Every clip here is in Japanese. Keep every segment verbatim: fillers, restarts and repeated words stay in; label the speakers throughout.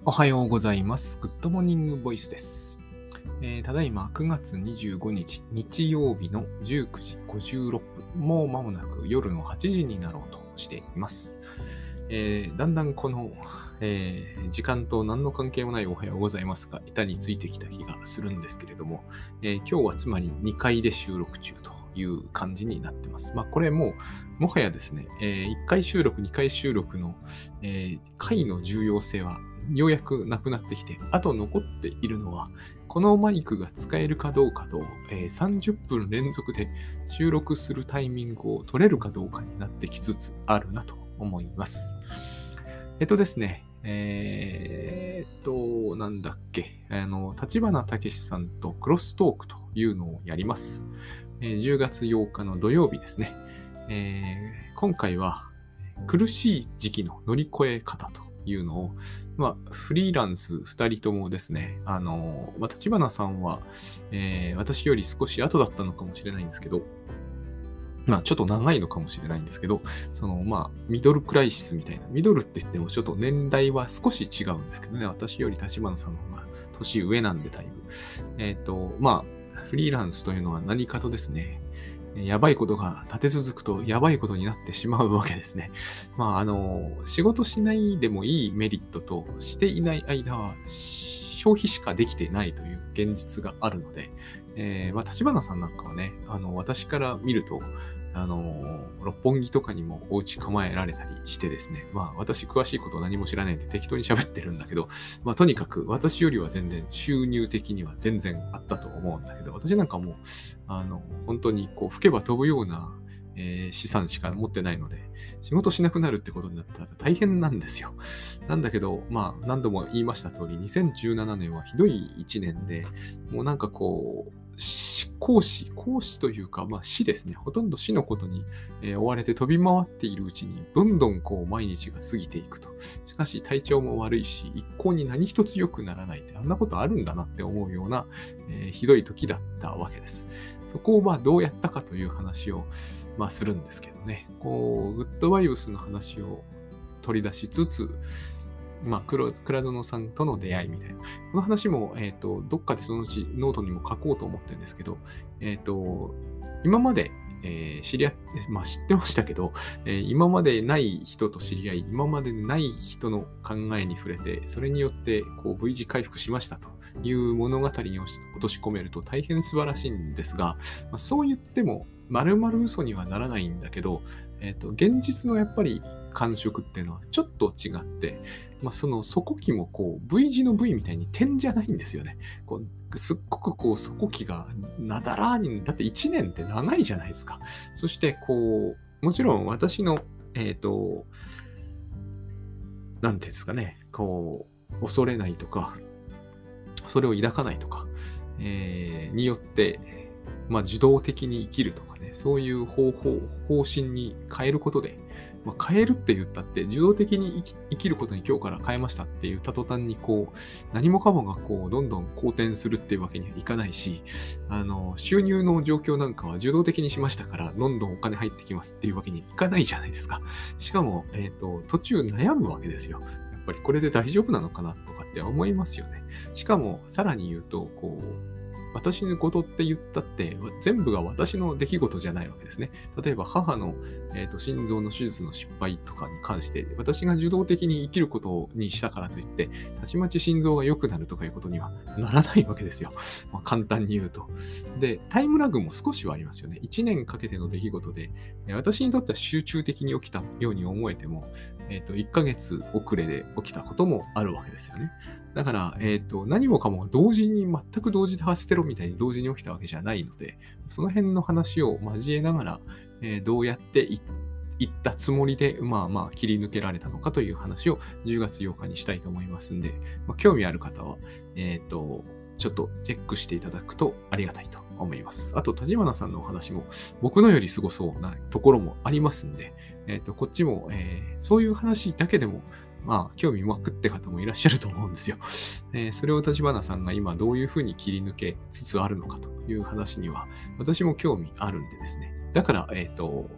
Speaker 1: おはようございます。グッドモーニングボイスです。えーただいまくがつにじゅうごにち日曜日のじゅうくじごじゅうろっぷん、もう間もなく夜のはちじになろうとしています。えーだんだんこの、えー時間と何の関係もないおはようございますが、板についてきた気がするんですけれども、えー今日はつまりにかいで収録中という感じになってます。まあこれももはやですね、えーいっかい収録、にかい収録の、えー回の重要性はようやくなくなってきて、あと残っているのは、このマイクが使えるかどうかと、えーさんじゅっぷん連続で収録するタイミングを取れるかどうかになってきつつあるなと思います。えっとですね、えーっと、なんだっけ、あの、立花武さんとクロストークというのをやります。えーじゅうがつようかの土曜日ですね。えー今回は、苦しい時期の乗り越え方というのを、まあ、フリーランスふたりともですね、あの、まあ、立花さんは、えー私より少し後だったのかもしれないんですけど、まあ、ちょっと長いのかもしれないんですけど、その、まあ、ミドルクライシスみたいな、ミドルって言ってもちょっと年代は少し違うんですけどね、私より立花さんの方が年上なんでだいぶ。えっと、まあ、フリーランスというのは何かとですね、やばいことが立て続くとやばいことになってしまうわけですね。まあ、あの、仕事しないでもいいメリットと、していない間は消費しかできていないという現実があるので、えー、まあ、立花さんなんかはね、あの、私から見ると、あの、六本木とかにもお家構えられたりしてですね、まあ、私詳しいことを何も知らないんで適当に喋ってるんだけど、まあ、とにかく私よりは全然収入的には全然あったと思うんだけど、私なんかもう、あの、本当にこう、吹けば飛ぶような、えー資産しか持ってないので、仕事しなくなるってことになったら大変なんですよ。なんだけど、まあ、何度も言いました通り、にせんじゅうななねんはひどいいちねんで、もうなんかこう、し講師、講師というか、まあ死ですね。ほとんど死のことに、えー追われて飛び回っているうちに、どんどんこう毎日が過ぎていくと。しかし体調も悪いし、一向に何一つ良くならないって、あんなことあるんだなって思うような、えーひどい時だったわけです。そこをまあどうやったかという話を、まあ、するんですけどね。こう、グッドバイブスの話を取り出しつつ、まあ、クラクラドノさんとの出会いみたいな。この話も、えっ、と、どっかでそのうちノートにも書こうと思ってるんですけど、えっ、と、今まで、えー知り合って、まあ知ってましたけど、えー今までない人と知り合い、今までない人の考えに触れて、それによってこう V 字回復しましたという物語に落とし込めると大変素晴らしいんですが、まあ、そう言っても、丸々嘘にはならないんだけど、えっ、と、現実のやっぱり感触っていうのはちょっと違って、まあ、その底期もこう V 字の V みたいに点じゃないんですよね。こうすっごくこう底期がなだらに、だっていちねんって長いじゃないですか。そしてこう、もちろん私の、えっ、と、なんていうんですかね、こう、恐れないとか、それを抱かないとか、えーによって、まあ、受動的に生きるとかね、そういう方法、方針に変えることで、まあ、変えるって言ったって、受動的に生き生きることに今日から変えましたって言った途端に、こう、何もかもがこう、どんどん好転するっていうわけにはいかないし、あの、収入の状況なんかは受動的にしましたから、どんどんお金入ってきますっていうわけにいかないじゃないですか。しかも、えっと、途中悩むわけですよ。やっぱりこれで大丈夫なのかなとかって思いますよね。しかも、さらに言うと、こう、私のことって言ったって、全部が私の出来事じゃないわけですね。例えば、母の、えーと心臓の手術の失敗とかに関して、私が受動的に生きることにしたからといって、たちまち心臓が良くなるとかいうことにはならないわけですよ。まあ、簡単に言うと。で、タイムラグも少しはありますよね。いちねんかけての出来事で、私にとっては集中的に起きたように思えても、えーといっかげつ遅れで起きたこともあるわけですよね。だから、えっと、何もかも同時に、全く同時多発テロみたいに同時に起きたわけじゃないので、その辺の話を交えながら、えーどうやっていいったつもりで、まあまあ切り抜けられたのかという話をじゅうがつようかにしたいと思いますんで、まあ、興味ある方は、えっと、ちょっとチェックしていただくとありがたいと思います。あと、立花さんのお話も僕のよりすごそうなところもありますんで、えっと、こっちも、えーそういう話だけでも、まあ、興味まくって方もいらっしゃると思うんですよ。えーそれを立花さんが今どういうふうに切り抜けつつあるのかという話には、私も興味あるんでですね。だから、えっと、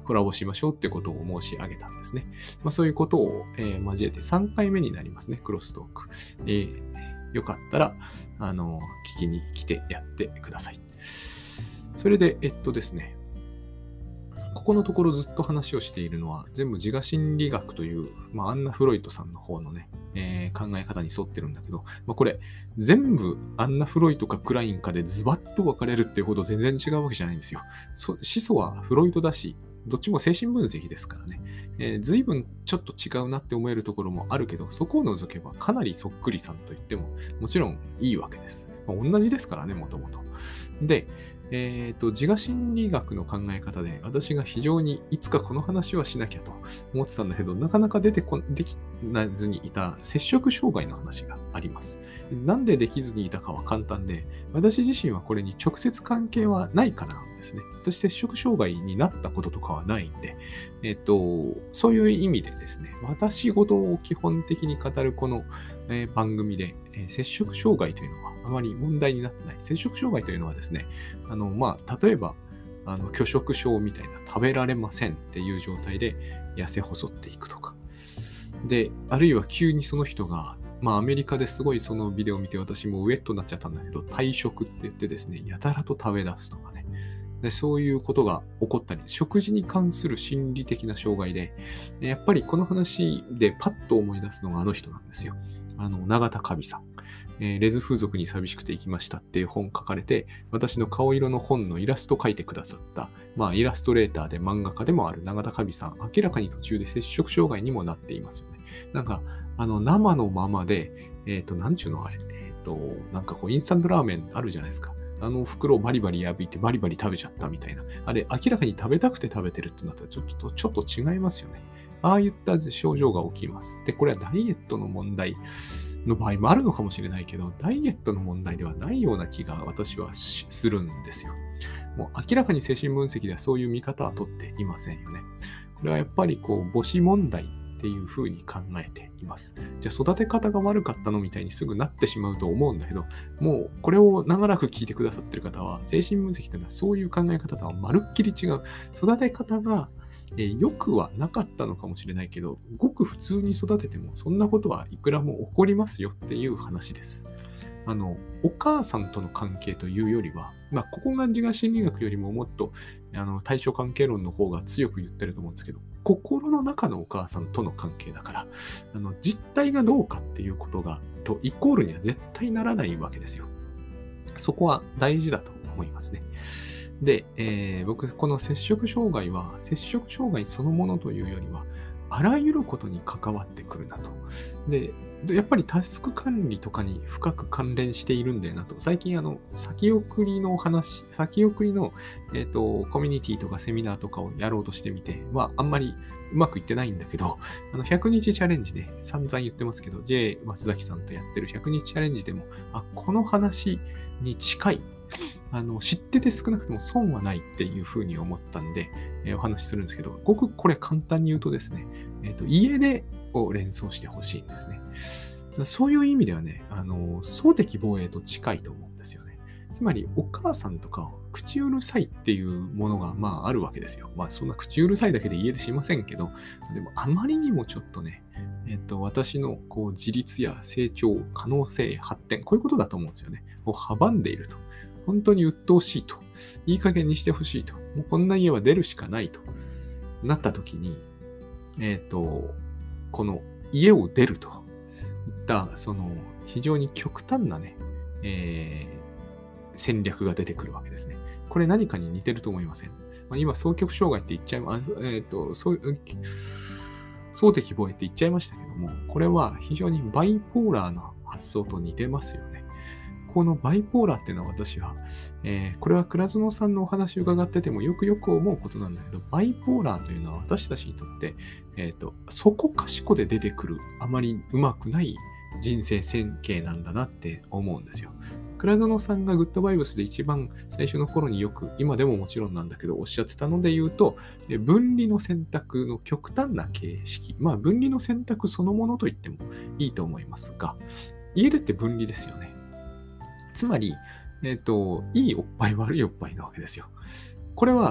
Speaker 1: コラボしましょうってことを申し上げたんですね。まあ、そういうことを、えー交えてさんかいめになりますね、クロストーク。えーよかったら、あの、聞きに来てやってください。それで、えっとですね、ここのところずっと話をしているのは、全部自我心理学という、まあ、アンナ・フロイトさんの方のね、えー考え方に沿ってるんだけど、まあ、これ、全部アンナ・フロイトかクラインかでズバッと分かれるっていうほど全然違うわけじゃないんですよ。そ思想はフロイトだし、どっちも精神分析ですからね。えー、随分ちょっと違うなって思えるところもあるけど、そこを除けばかなりそっくりさんと言ってももちろんいいわけです。まあ、同じですからね、もともと。で、えーと、自我心理学の考え方で、私が非常にいつかこの話はしなきゃと思ってたんだけど、なかなか出てこできずにいた摂食障害の話があります。なんでできずにいたかは簡単で、私自身はこれに直接関係はないからなんですね。私、摂食障害になったこととかはないんで、えっと、そういう意味でですね、私事を基本的に語るこの、えー番組で、えー摂食障害というのはあまり問題になってない。摂食障害というのはですね、あの、まあ、例えば、あの、拒食症みたいな食べられませんっていう状態で痩せ細っていくとか。で、あるいは急にその人が、まあアメリカですごいそのビデオを見て私もウェットになっちゃったんだけど、退食って言ってですね、やたらと食べ出すとかね。でそういうことが起こったり、食事に関する心理的な障害で、やっぱりこの話でパッと思い出すのがあの人なんですよ。あの、永田カビさん。えーレズ風俗に寂しくて行きましたっていう本書かれて、私の顔色の本のイラスト描いてくださった、まあイラストレーターで漫画家でもある永田カビさん、明らかに途中で摂食障害にもなっていますよね。なんか、あの、生のままで、えっと、なんちゅうのあれ、えっと、なんかこう、インスタントラーメンあるじゃないですか。あの袋をバリバリ破いてバリバリ食べちゃったみたいな。あれ、明らかに食べたくて食べてるってなったら、ちょっと、ちょっと違いますよね。ああいった症状が起きます。で、これはダイエットの問題の場合もあるのかもしれないけど、ダイエットの問題ではないような気が私はしするんですよ。もう明らかに精神分析ではそういう見方は取っていませんよね。これはやっぱりこう母子問題っていうふうに考えています。じゃあ育て方が悪かったのみたいにすぐなってしまうと思うんだけど、もうこれを長らく聞いてくださってる方は、精神分析というのはそういう考え方とはまるっきり違う。育て方がえー良くはなかったのかもしれないけど、ごく普通に育ててもそんなことはいくらも起こりますよっていう話です。あの、お母さんとの関係というよりは、まあ、ここが自我心理学よりももっとあの対処関係論の方が強く言ってると思うんですけど、心の中のお母さんとの関係だから、あの実態がどうかっていうことが、とイコールには絶対ならないわけですよ。そこは大事だと思いますね。で、えー僕、この摂食障害は、摂食障害そのものというよりは、あらゆることに関わってくるなと。で、でやっぱりタスク管理とかに深く関連しているんだよなと。最近、あの、先送りの話、先送りの、えっと、コミュニティとかセミナーとかをやろうとしてみて、まあ、あんまりうまくいってないんだけど、あの、ひゃくにちチャレンジで、散々言ってますけど、J 松崎さんとやってるひゃくにちチャレンジでも、あ、この話に近い。あの、知ってて少なくとも損はないっていうふうに思ったんで、えーお話しするんですけど、ごくこれ簡単に言うとですね、えっと、家出を連想してほしいんですね。そういう意味ではね、あの、総的防衛と近いと思うんですよね。つまり、お母さんとか口うるさいっていうものが、まあ、あるわけですよ。まあ、そんな口うるさいだけで家出しませんけど、でも、あまりにもちょっとね、えっと、私のこう自立や成長、可能性、発展、こういうことだと思うんですよね。を阻んでいると。本当に鬱陶しいと。いい加減にしてほしいと。もうこんな家は出るしかないと。なった時に、えっと、この家を出るといった、その非常に極端なね、えー戦略が出てくるわけですね。これ何かに似てると思いません？まあ、今、双極障害って言っちゃいます。えっと、そう、総的防衛って言っちゃいましたけども、これは非常にバイポーラーな発想と似てますよね。このバイポーラーっていうのは私は、えーこれは倉園さんのお話を伺っててもよくよく思うことなんだけど、バイポーラーというのは私たちにとって、えっと、そこかしこで出てくるあまりうまくない人生線形なんだなって思うんですよ。倉園さんがグッドバイブスで一番最初の頃によく、今でももちろんなんだけど、おっしゃってたので言うと、え分離の選択の極端な形式。まあ、分離の選択そのものと言ってもいいと思いますが、家出って分離ですよね。つまり、えっと、いいおっぱい、悪いおっぱいなわけですよ。これは、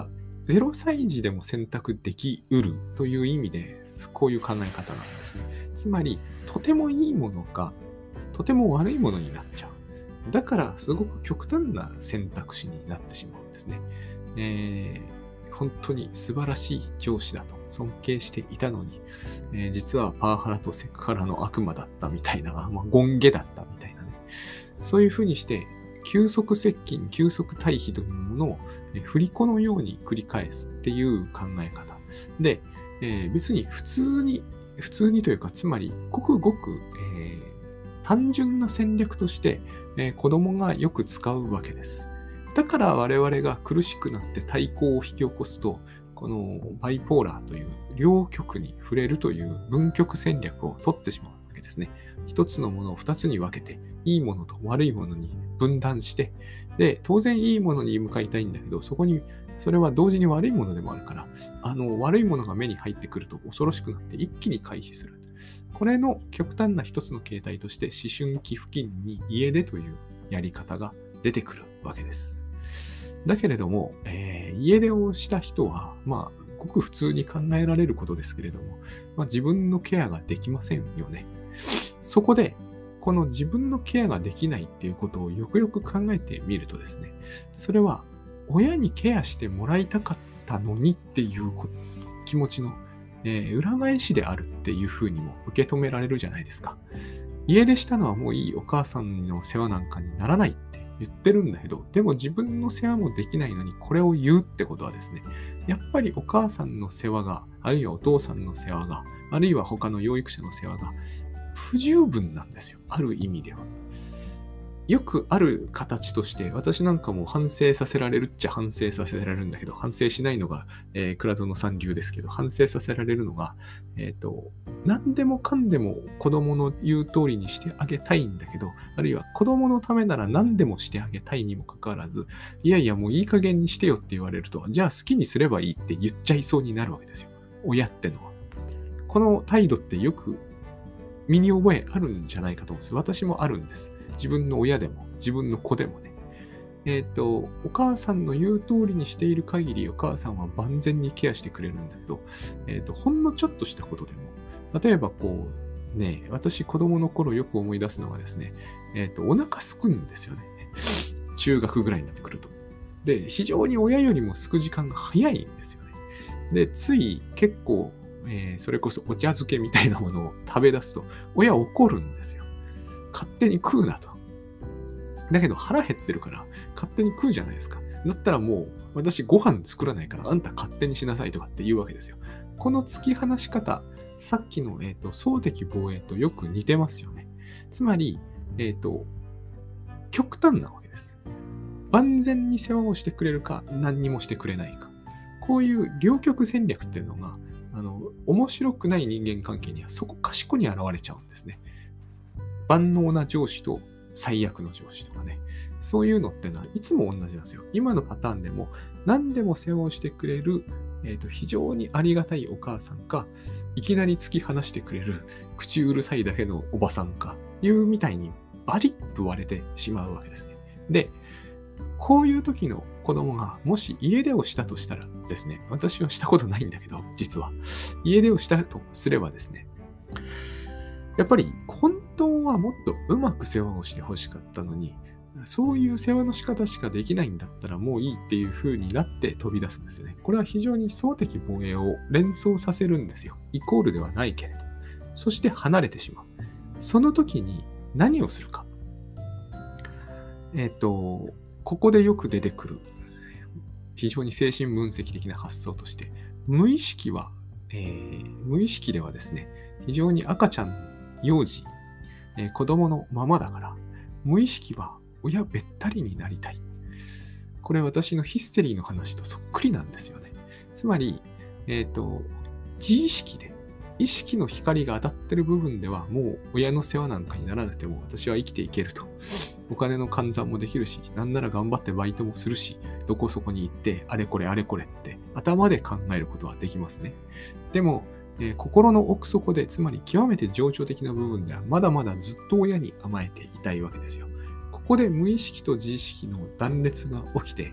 Speaker 1: ゼロさい児でも選択できうるという意味で、こういう考え方なんですね。つまり、とてもいいものが、とても悪いものになっちゃう。だから、すごく極端な選択肢になってしまうんですね。えー、本当に素晴らしい上司だと尊敬していたのに、えー、実はパワハラとセクハラの悪魔だったみたいな、まあ、権下だったみたいなね。そういうふうにして、急速接近、急速対比というものを振り子のように繰り返すっていう考え方。で、えー、別に普通に、普通にというか、つまり、ごくごく、えー、単純な戦略として、えー、子供がよく使うわけです。だから我々が苦しくなって対抗を引き起こすと、このバイポーラーという両極に触れるという分極戦略を取ってしまうわけですね。一つのものを二つに分けて、いいものと悪いものに分断して、で、当然いいものに向かいたいんだけど、そこに、それは同時に悪いものでもあるから、あの、悪いものが目に入ってくると恐ろしくなって一気に回避する。これの極端な一つの形態として、思春期付近に家出というやり方が出てくるわけです。だけれども、えー、家出をした人は、まあ、ごく普通に考えられることですけれども、まあ、自分のケアができませんよね。そこで、この自分のケアができないっていうことをよくよく考えてみるとですね、それは親にケアしてもらいたかったのにっていう気持ちの、えー、裏返しであるっていうふうにも受け止められるじゃないですか。家出したのはもういい、お母さんの世話なんかにならないって言ってるんだけど、でも自分の世話もできないのにこれを言うってことはですね、やっぱりお母さんの世話が、あるいはお父さんの世話が、あるいは他の養育者の世話が不十分なんですよ。ある意味では。よくある形として、私なんかも反省させられるっちゃ反省させられるんだけど、反省しないのが、えー、倉園さん流ですけど、反省させられるのが、えっと、何でもかんでも子供の言う通りにしてあげたいんだけど、あるいは子供のためなら何でもしてあげたいにもかかわらず、いやいやもういい加減にしてよって言われると、じゃあ好きにすればいいって言っちゃいそうになるわけですよ。親ってのは。この態度ってよく身に覚えあるんじゃないかと思うんです。私もあるんです。自分の親でも、自分の子でもね。えっと、お母さんの言う通りにしている限り、お母さんは万全にケアしてくれるんだけど、えっと、ほんのちょっとしたことでも、例えばこう、ね、私子供の頃よく思い出すのはですね、えっと、お腹すくんですよね。中学ぐらいになってくると。で、非常に親よりもすく時間が早いんですよね。で、つい結構、えー、それこそお茶漬けみたいなものを食べ出すと、親怒るんですよ。勝手に食うなと。だけど腹減ってるから、勝手に食うじゃないですか。だったらもう、私ご飯作らないから、あんた勝手にしなさいとかって言うわけですよ。この突き放し方、さっきの、えーと、総敵防衛とよく似てますよね。つまり、えっと、極端なわけです。万全に世話をしてくれるか、何にもしてくれないか。こういう両極戦略っていうのが、あの、面白くない人間関係にはそこかしこに現れちゃうんですね。万能な上司と最悪の上司とかね。そういうのってのはいつも同じなんですよ。今のパターンでも何でも世話をしてくれる、えーと、非常にありがたいお母さんか、いきなり突き放してくれる口うるさいだけのおばさんか、いうみたいにバリッと割れてしまうわけですね。で、こういう時の子供がもし家出をしたとしたらですね、私はしたことないんだけど、実は。家出をしたとすればですね、やっぱり本当はもっとうまく世話をしてほしかったのに、そういう世話の仕方しかできないんだったらもういいっていう風になって飛び出すんですよね。これは非常に総敵防衛を連想させるんですよ。イコールではないけれど。そして離れてしまう。その時に何をするか。えっと、ここでよく出てくる非常に精神分析的な発想として、無意識は、えー、無意識ではですね、非常に赤ちゃん、幼児、えー、子供のままだから、無意識は親べったりになりたい。これ私のヒステリーの話とそっくりなんですよね。つまり、えっと、自意識で、意識の光が当たってる部分ではもう親の世話なんかにならなくても私は生きていけると。お金の換算もできるし、なんなら頑張ってバイトもするし、どこそこに行って、あれこれあれこれって頭で考えることはできますね。でも、えー、心の奥底で、つまり極めて情緒的な部分ではまだまだずっと親に甘えていたいわけですよ。ここで無意識と自意識の断裂が起きて、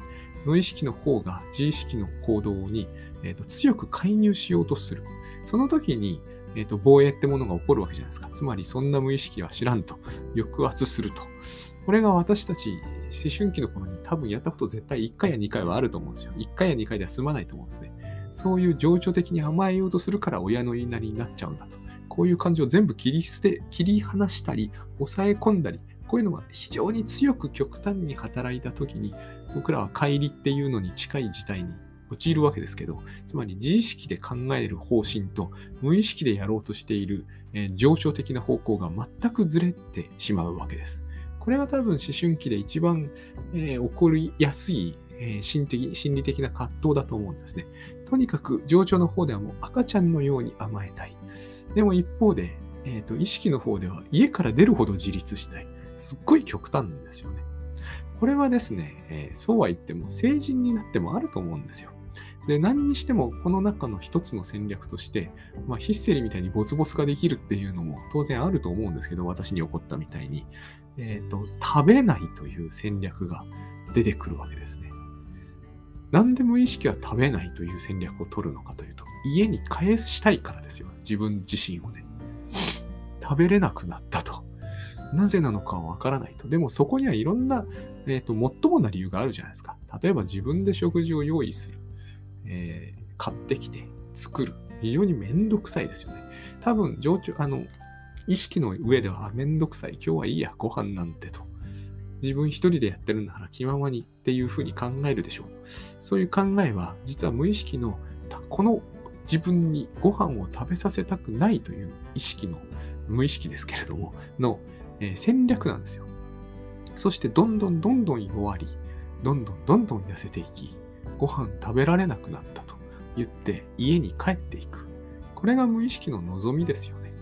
Speaker 1: 無意識の方が自意識の行動に、えーと、強く介入しようとする。その時に、えーと、防衛ってものが起こるわけじゃないですか。つまりそんな無意識は知らんと抑圧すると。これが私たち思春期の頃に多分やったこと絶対いっかいやにかいはあると思うんですよ。いっかいやにかいでは済まないと思うんですね。そういう情緒的に甘えようとするから親の言いなりになっちゃうんだと。こういう感情を全部切り捨て、切り離したり、抑え込んだり、こういうのが非常に強く極端に働いた時に、僕らは乖離っていうのに近い事態に陥るわけですけど、つまり自意識で考える方針と無意識でやろうとしている、えー、情緒的な方向が全くずれてしまうわけです。これが多分思春期で一番、えー、起こりやすい、えー、心的、心理的な葛藤だと思うんですね。とにかく情緒の方ではもう赤ちゃんのように甘えたい。でも一方で、えーと、意識の方では家から出るほど自立したい。すっごい極端なんですよね。これはですね、えー、そうは言っても成人になってもあると思うんですよ。で、何にしてもこの中の一つの戦略として、まあ、ヒステリーみたいにボツボツができるっていうのも当然あると思うんですけど、私に起こったみたいに、えーと、食べないという戦略が出てくるわけですね。なんで無意識は食べないという戦略を取るのかというと、家に返したいからですよ。自分自身をね。食べれなくなったと。なぜなのかはわからないと。でもそこにはいろんな、えーと、もっともな理由があるじゃないですか。例えば自分で食事を用意する。えー、買ってきて作る。非常にめんどくさいですよね。多分、情緒、あの、意識の上では、あ、めんどくさい。今日はいいや、ご飯なんてと。自分一人でやってるんだから気ままにっていうふうに考えるでしょう。そういう考えは、実は無意識の、この自分にご飯を食べさせたくないという意識の、無意識ですけれども、の、えー、戦略なんですよ。そしてどんどんどんどん弱り、どんどんどんどん痩せていき、ご飯食べられなくなったと言って家に帰っていく。これが無意識の望みですよね。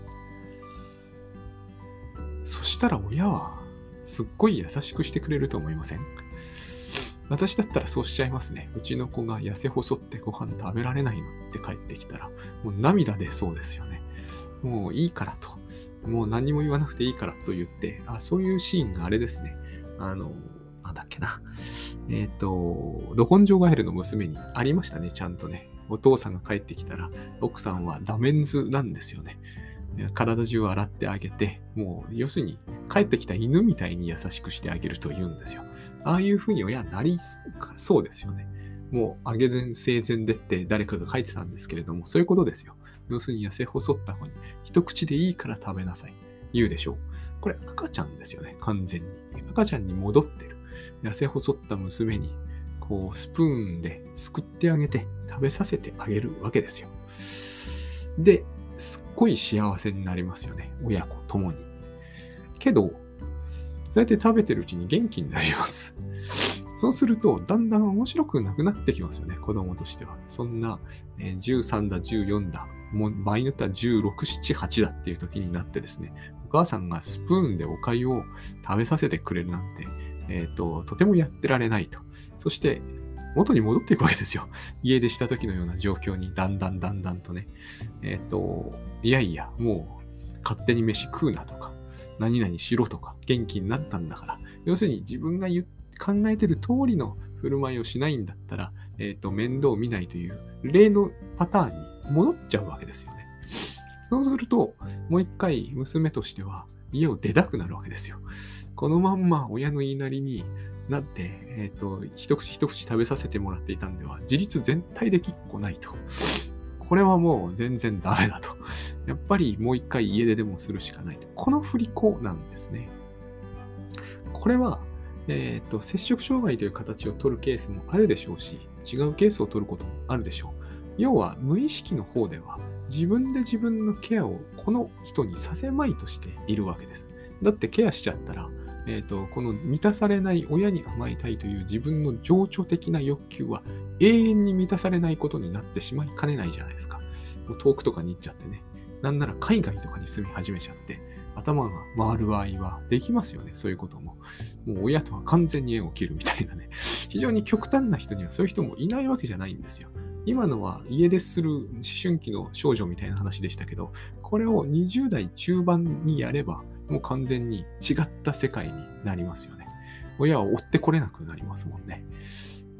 Speaker 1: そしたら親はすっごい優しくしてくれると思いません？私だったらそうしちゃいますね。うちの子が痩せ細ってご飯食べられないのって帰ってきたら、もう涙出そうですよね。もういいからと。もう何も言わなくていいからと言って、あ、そういうシーンがあれですね。あの、なんだっけな。えっと、ど根性ガエルの娘にありましたね、ちゃんとね。お父さんが帰ってきたら、奥さんはダメンズなんですよね。体中洗ってあげて、もう要するに帰ってきた犬みたいに優しくしてあげると言うんですよ。ああいう風に親になりそうですよね。もう、あげ前生前でって誰かが書いてたんですけれども、そういうことですよ。要するに痩せ細った子に、一口でいいから食べなさい。言うでしょう。これ赤ちゃんですよね、完全に。赤ちゃんに戻ってる。痩せ細った娘に、こう、スプーンですくってあげて、食べさせてあげるわけですよ。で、すっごい幸せになりますよね。親子ともに。けど、そうやって食べてるうちに元気になります。そうすると、だんだん面白くなくなってきますよね、子供としては。そんな、えー、じゅうさんだ、じゅうよんだ、もう場合によってはじゅうろく、なな、はちだっていう時になってですね、お母さんがスプーンでお粥を食べさせてくれるなんて、えっと、とてもやってられないと。そして、元に戻っていくわけですよ。家出した時のような状況に、だんだんだんだんとね。えっと、いやいや、もう、勝手に飯食うなとか、何々しろとか、元気になったんだから。要するに自分が言って考えてる通りの振る舞いをしないんだったら、えっと、面倒を見ないという例のパターンに戻っちゃうわけですよね。そうすると、もう一回娘としては家を出たくなるわけですよ。このまんま親の言いなりになって、えっと、一口一口食べさせてもらっていたんでは、自立全体できっこないと。これはもう全然ダメだと。やっぱりもう一回家出でもするしかないと。この振り子なんですね。これは、えっと、摂食障害という形を取るケースもあるでしょうし、違うケースを取ることもあるでしょう。要は、無意識の方では、自分で自分のケアをこの人にさせまいとしているわけです。だってケアしちゃったら、えっと、この満たされない親に甘えたいという自分の情緒的な欲求は永遠に満たされないことになってしまいかねないじゃないですか。もう遠くとかに行っちゃってね。なんなら海外とかに住み始めちゃって、頭が回る場合はできますよね、そういうことも。もう親とは完全に縁を切るみたいなね。非常に極端な人にはそういう人もいないわけじゃないんですよ。今のは家出する思春期の少女みたいな話でしたけど、これをにじゅう代中盤にやれば、もう完全に違った世界になりますよね。親を追ってこれなくなりますもんね。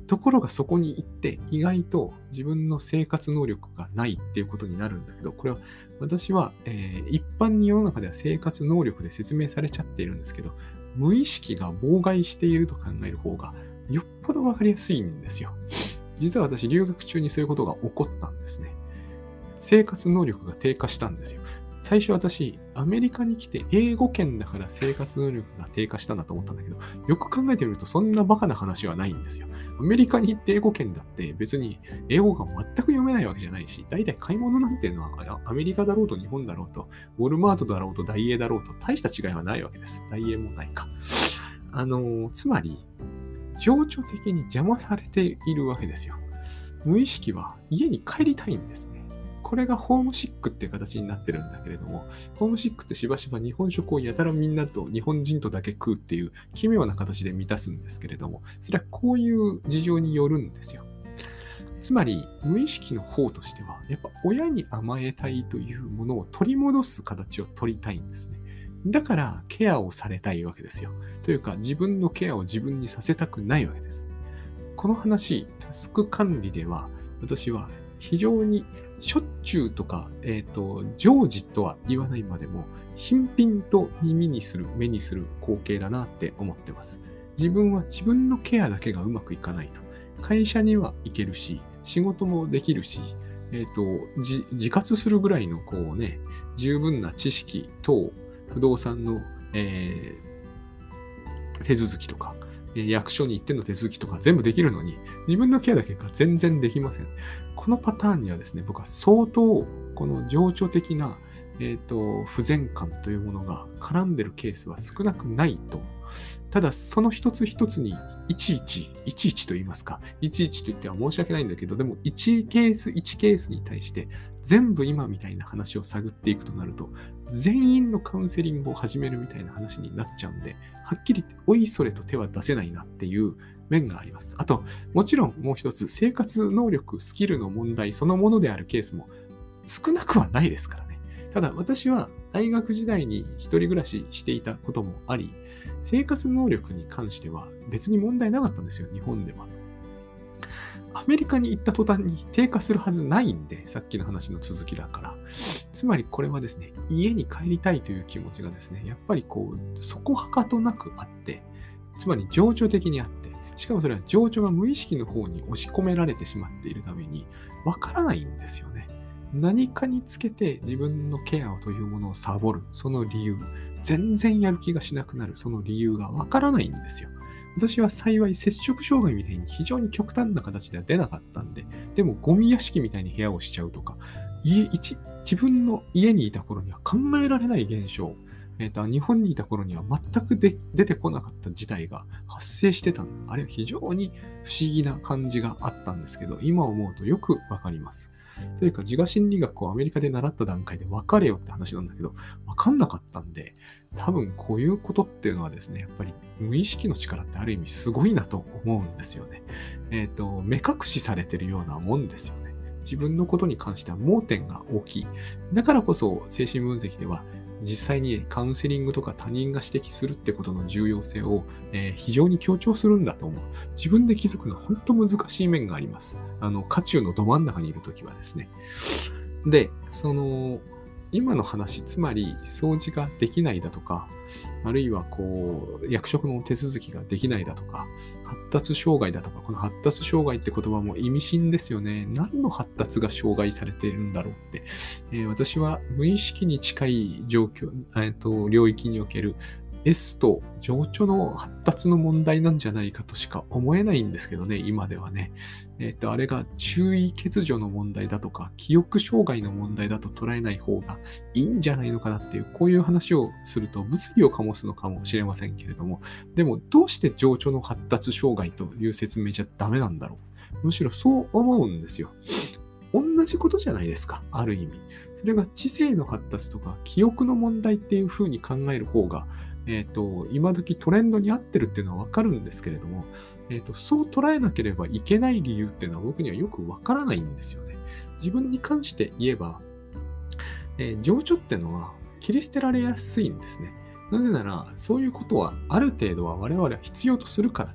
Speaker 1: ところがそこに行って意外と自分の生活能力がないっていうことになるんだけど、これは私は、えー一般に世の中では生活能力で説明されちゃっているんですけど、無意識が妨害していると考える方がよっぽどわかりやすいんですよ。実は私、留学中にそういうことが起こったんですね。生活能力が低下したんですよ。最初私、アメリカに来て英語圏だから生活能力が低下したんだと思ったんだけど、よく考えてみるとそんなバカな話はないんですよ。アメリカに行って英語圏だって別に英語が全く読めないわけじゃないし、大体買い物なんていうのはアメリカだろうと日本だろうと、ウォルマートだろうとダイエーだろうと大した違いはないわけです。ダイエーもないか。あの、つまり、情緒的に邪魔されているわけですよ。無意識は家に帰りたいんですね。これがホームシックって形になってるんだけれども、ホームシックってしばしば日本食をやたらみんなと日本人とだけ食うっていう奇妙な形で満たすんですけれども、それはこういう事情によるんですよ。つまり、無意識の方としては、やっぱ親に甘えたいというものを取り戻す形を取りたいんですね。だから、ケアをされたいわけですよ。というか、自分のケアを自分にさせたくないわけです。この話、タスク管理では、私は非常にしょっちゅうとか、えっと、常時とは言わないまでも、頻々と耳にする、目にする光景だなって思ってます。自分は自分のケアだけがうまくいかないと。会社には行けるし、仕事もできるし、えっと、自自活するぐらいの、こうね、十分な知識等、不動産の、えー手続きとか、役所に行っての手続きとか全部できるのに、自分のケアだけが全然できません。このパターンにはですね、僕は相当、この情緒的な、えっと、不全感というものが絡んでるケースは少なくないと。ただ、その一つ一つに、いちいち、いちいちと言いますか、いちいちと言っては申し訳ないんだけど、でもいちケースいちケースに対して、全部今みたいな話を探っていくとなると、全員のカウンセリングを始めるみたいな話になっちゃうんで、はっきり言って、おいそれと手は出せないなっていう面があります。あと、もちろんもう一つ、生活能力、スキルの問題そのものであるケースも少なくはないですからね。ただ、私は大学時代に一人暮らししていたこともあり、生活能力に関しては別に問題なかったんですよ、日本では。アメリカに行った途端に低下するはずないんで、さっきの話の続きだから。つまりこれはですね、家に帰りたいという気持ちがですね、やっぱりこう、そこはかとなくあって、つまり情緒的にあって、しかもそれは情緒が無意識の方に押し込められてしまっているために、わからないんですよね。何かにつけて自分のケアというものをサボる、その理由、全然やる気がしなくなる、その理由がわからないんですよ。私は幸い接触障害みたいに非常に極端な形では出なかったんで、でもゴミ屋敷みたいに部屋をしちゃうとか、家一自分の家にいた頃には考えられない現象、えーと、日本にいた頃には全くで出てこなかった事態が発生してたの。あれは非常に不思議な感じがあったんですけど、今思うとよくわかります。というか、自我心理学をアメリカで習った段階で分かれよって話なんだけど、分かんなかったんで、多分こういうことっていうのはですね、やっぱり無意識の力ってある意味すごいなと思うんですよね。えっと、目隠しされてるようなもんですよね。自分のことに関しては盲点が大きい。だからこそ精神分析では実際にカウンセリングとか他人が指摘するってことの重要性を、えー非常に強調するんだと思う。自分で気づくのは本当難しい面があります。あの、渦中のど真ん中にいるときはですね。で、その、今の話、つまり掃除ができないだとか、あるいはこう、役職の手続きができないだとか、発達障害だとか、この発達障害って言葉も意味深ですよね。何の発達が障害されているんだろうって。えー私は無意識に近い状況、えーと、領域における S と情緒の発達の問題なんじゃないかとしか思えないんですけどね、今ではね。えっと、あれが注意欠如の問題だとか、記憶障害の問題だと捉えない方がいいんじゃないのかなっていう、こういう話をすると物議を醸すのかもしれませんけれども、でもどうして情緒の発達障害という説明じゃダメなんだろう。むしろそう思うんですよ。同じことじゃないですか、ある意味。それが知性の発達とか記憶の問題っていう風に考える方が、えっと、今時トレンドに合ってるっていうのはわかるんですけれども、えっと、そう捉えなければいけない理由っていうのは僕にはよくわからないんですよね。自分に関して言えば、えー情緒ってのは切り捨てられやすいんですね。なぜなら、そういうことはある程度は我々は必要とするからです。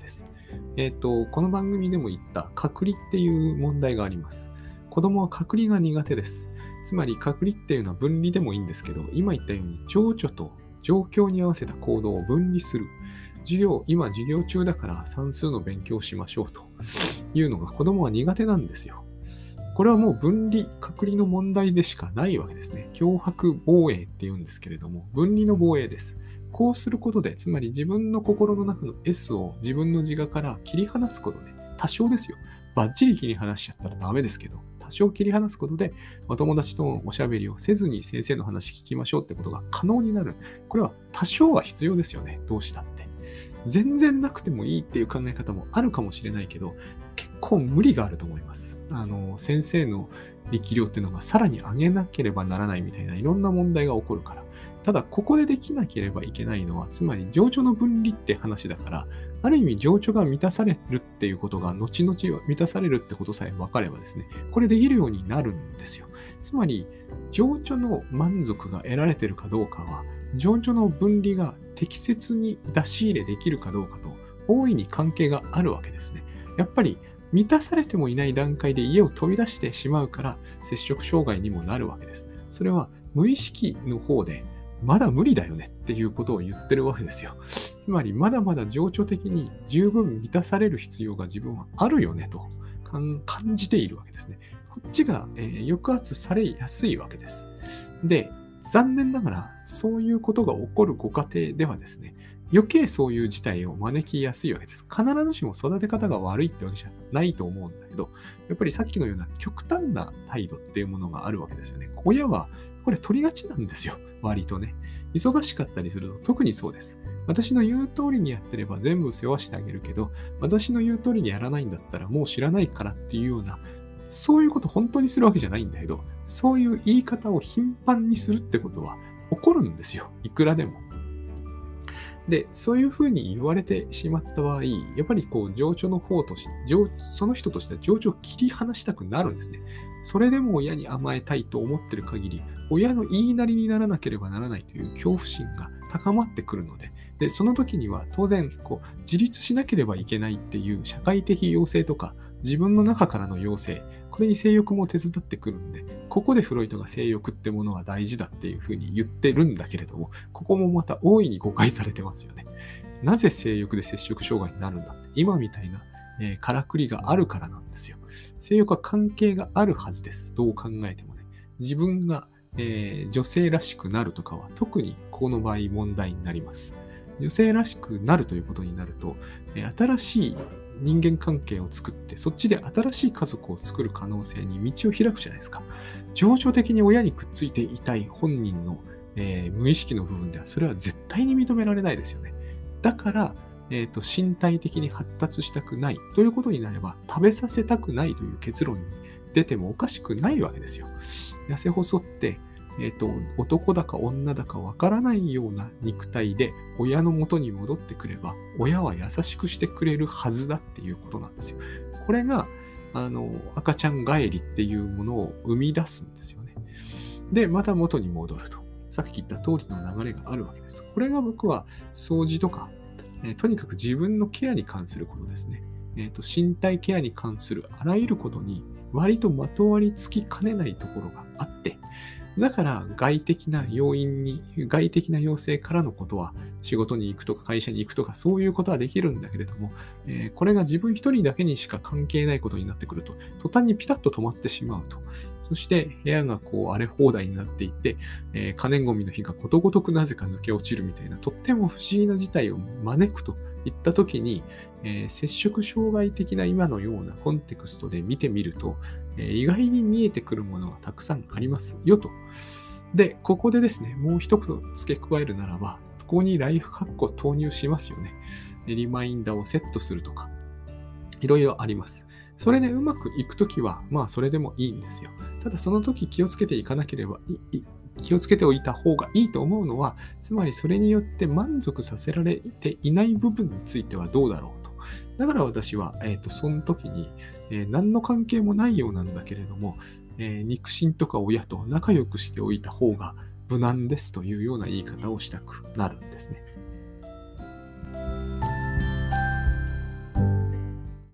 Speaker 1: えっと、この番組でも言った隔離っていう問題があります。子供は隔離が苦手です。つまり隔離っていうのは分離でもいいんですけど、今言ったように情緒と状況に合わせた行動を分離する。授業、今授業中だから算数の勉強をしましょうというのが子供は苦手なんですよ。これはもう分離、隔離の問題でしかないわけですね。強迫防衛っていうんですけれども、分離の防衛です。こうすることで、つまり自分の心の中の S を自分の自我から切り離すことで、多少ですよ。バッチリ切り離しちゃったらダメですけど、多少切り離すことで、お友達とのおしゃべりをせずに先生の話聞きましょうってことが可能になる。これは多少は必要ですよね。どうしたって。全然なくてもいいっていう考え方もあるかもしれないけど、結構無理があると思います。あの、先生の力量っていうのがさらに上げなければならないみたいないろんな問題が起こるから。ただ、ここでできなければいけないのは、つまり情緒の分離って話だから、ある意味情緒が満たされるっていうことが、後々満たされるってことさえ分かればですね、これできるようになるんですよ。つまり、情緒の満足が得られているかどうかは、情緒の分離が適切に出し入れできるかどうかと、大いに関係があるわけですね。やっぱり、満たされてもいない段階で家を飛び出してしまうから、摂食障害にもなるわけです。それは無意識の方で、まだ無理だよねっていうことを言ってるわけですよ。つまり、まだまだ情緒的に十分満たされる必要が自分はあるよねと感じているわけですね。こっちが、えー、抑圧されやすいわけです。で、残念ながら、そういうことが起こるご家庭ではですね、余計そういう事態を招きやすいわけです。必ずしも育て方が悪いってわけじゃないと思うんだけど、やっぱりさっきのような極端な態度っていうものがあるわけですよね。親はこれ取りがちなんですよ。割とね。忙しかったりすると特にそうです。私の言う通りにやってれば全部世話してあげるけど、私の言う通りにやらないんだったらもう知らないからっていうような、そういうこと本当にするわけじゃないんだけど、そういう言い方を頻繁にするってことは起こるんですよ。いくらでも。で、そういうふうに言われてしまった場合、やっぱりこう、情緒の方として、その人としては情緒を切り離したくなるんですね。それでも親に甘えたいと思ってる限り、親の言いなりにならなければならないという恐怖心が高まってくるので、で、その時には当然、こう、自立しなければいけないっていう社会的要請とか、自分の中からの要請、これに性欲も手伝ってくるんで、ここでフロイトが性欲ってものは大事だっていうふうに言ってるんだけれども、ここもまた大いに誤解されてますよね。なぜ性欲で摂食障害になるんだって、今みたいな、えー、からくりがあるからなんですよ。性欲は関係があるはずです。どう考えてもね。自分が、えー、女性らしくなるとかは特にこの場合問題になります。女性らしくなるということになると、えー、新しい人間関係を作って、そっちで新しい家族を作る可能性に道を開くじゃないですか。情緒的に親にくっついていたい本人の、えー、無意識の部分では、それは絶対に認められないですよね。だから、えーと、身体的に発達したくないということになれば、食べさせたくないという結論に出てもおかしくないわけですよ。痩せ細って、えーと、男だか女だかわからないような肉体で親の元に戻ってくれば、親は優しくしてくれるはずだっていうことなんですよ。これが、あの、赤ちゃん帰りっていうものを生み出すんですよね。で、また元に戻ると。さっき言った通りの流れがあるわけです。これが僕は掃除とか、えー、とにかく自分のケアに関することですね。えーと、身体ケアに関するあらゆることに割とまとわりつきかねないところがあって、だから外的な要因に、外的な要請からのことは仕事に行くとか会社に行くとかそういうことはできるんだけれども、えー、これが自分一人だけにしか関係ないことになってくると、途端にピタッと止まってしまうと。そして部屋がこう荒れ放題になっていって、えー、可燃ゴミの火がことごとくなぜか抜け落ちるみたいな、とっても不思議な事態を招くといったときに、えー、摂食障害的な今のようなコンテクストで見てみると、えー、意外に見えてくるものがたくさんありますよと。で、ここでですね、もう一言付け加えるならば、ここにライフハックを投入しますよね。リマインダーをセットするとか、いろいろあります。それでうまくいくときは、まあそれでもいいんですよ。ただその時気をつけていかなければいい、気をつけておいた方がいいと思うのは、つまりそれによって満足させられていない部分についてはどうだろうと。だから私は、えっと、その時に、えー、何の関係もないようなんだけれども、えー、肉親とか親と仲良くしておいた方が無難ですというような言い方をしたくなるんですね。